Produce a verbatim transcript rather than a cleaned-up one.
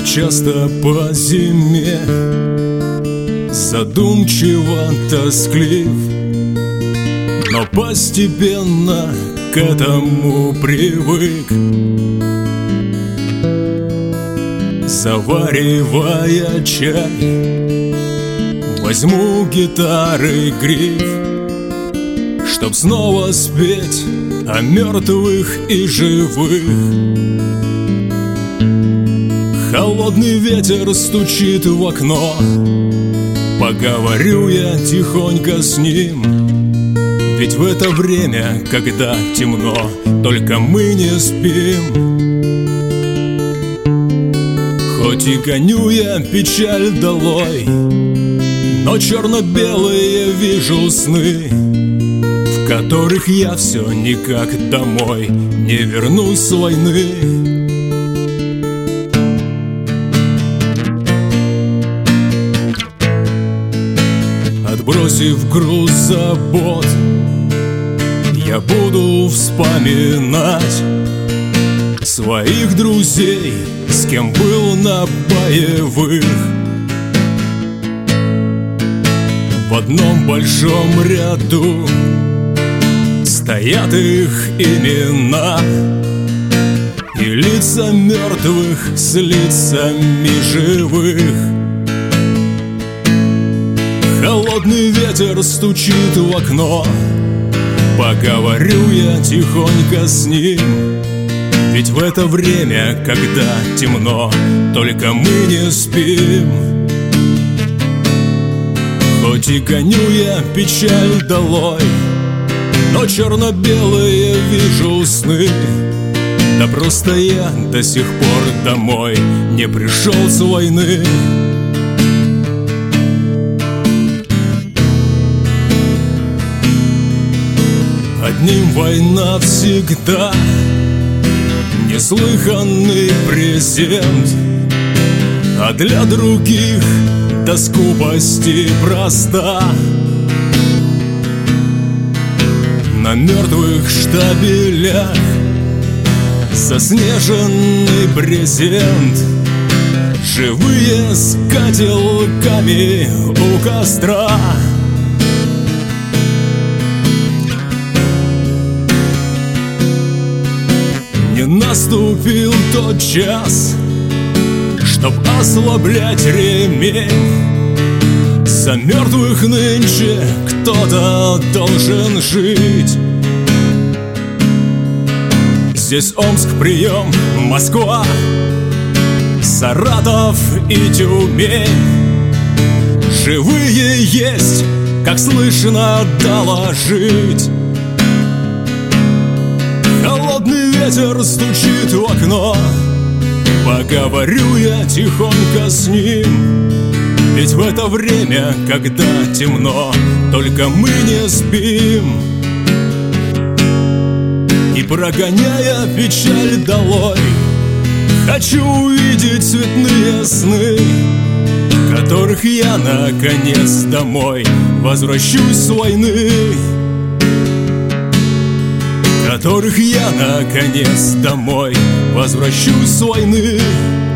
Я часто по зиме задумчиво тосклив, но постепенно к этому привык. Заваривая чай, возьму гитары гриф, чтоб снова спеть о мертвых и живых. Холодный ветер стучит в окно, поговорю я тихонько с ним. Ведь в это время, когда темно, только мы не спим. Хоть и гоню я печаль долой, но черно-белые вижу сны, в которых я все никак домой не вернусь с войны. Отбросив груз забот, я буду вспоминать своих друзей, с кем был на боевых. В одном большом ряду стоят их имена, и лица мертвых с лицами живых. Холодный ветер стучит в окно, поговорю я тихонько с ним. Ведь в это время, когда темно, только мы не спим. Хоть и гоню я печаль долой, но черно-белые вижу сны. Да просто я до сих пор домой не пришел с войны. Одним война всегда неслыханный презент, а для других до скупости проста. На мертвых штабелях заснеженный брезент, живые с котелками у костра. Не наступил тот час, чтоб ослаблять ремень. За мертвых нынче кто-то должен жить. Здесь Омск, прием, Москва, Саратов и Тюмень. Живые есть, как слышно доложить. Холодный ветер стучит в окно, поговорю я тихонько с ним. Ведь в это время, когда темно, только мы не спим. И прогоняя печаль долой, хочу увидеть цветные сны, в которых я наконец домой возвращусь с войны. В которых я наконец домой возвращусь с войны.